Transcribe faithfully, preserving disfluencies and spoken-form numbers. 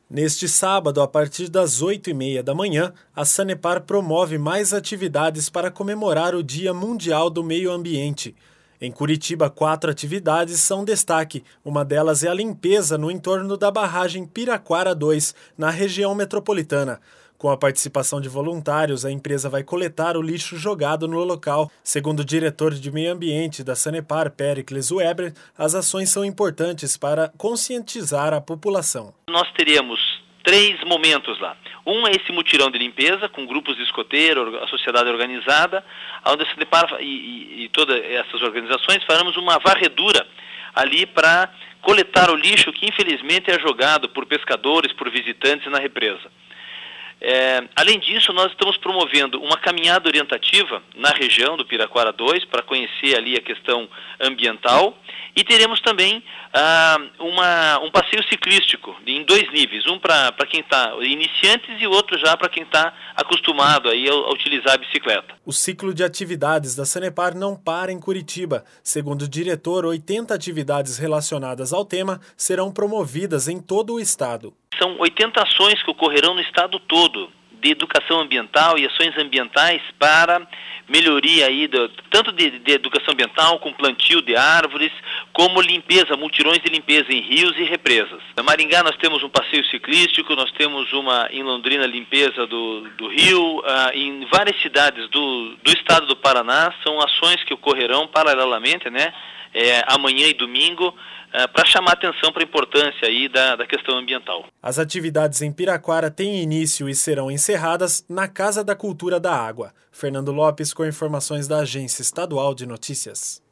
Neste sábado, a partir das oito e meia da manhã, a Sanepar promove mais atividades para comemorar o Dia Mundial do Meio Ambiente. Em Curitiba, quatro atividades são destaque. Uma delas é a limpeza no entorno da barragem Piraquara dois, na região metropolitana. Com a participação de voluntários, a empresa vai coletar o lixo jogado no local. Segundo o diretor de Meio Ambiente da Sanepar, Péricles Weber, as ações são importantes para conscientizar a população. Nós teremos três momentos lá. Um é esse mutirão de limpeza, com grupos de escoteiro, a sociedade organizada, onde a Sanepar e, e, e todas essas organizações faremos uma varredura ali para coletar o lixo que infelizmente é jogado por pescadores, por visitantes na represa. É, além disso, nós estamos promovendo uma caminhada orientativa na região do Piraquara dois para conhecer ali a questão ambiental e teremos também ah, uma, um passeio ciclístico em dois níveis, um para quem está iniciantes e outro já para quem está acostumado aí a, a utilizar a bicicleta. O ciclo de atividades da Sanepar não para em Curitiba. Segundo o diretor, oitenta atividades relacionadas ao tema serão promovidas em todo o estado. São oitenta ações que ocorrerão no estado todo, de educação ambiental e ações ambientais para melhoria aí do, tanto de, de educação ambiental, com plantio de árvores, como limpeza, mutirões de limpeza em rios e represas. Na Maringá nós temos um passeio ciclístico, nós temos uma em Londrina limpeza do, do rio, ah, em várias cidades do, do estado do Paraná, são ações que ocorrerão paralelamente, né? É, amanhã e domingo, é, para chamar atenção para a importância aí da, da questão ambiental. As atividades em Piraquara têm início e serão encerradas na Casa da Cultura da Água. Fernando Lopes com informações da Agência Estadual de Notícias.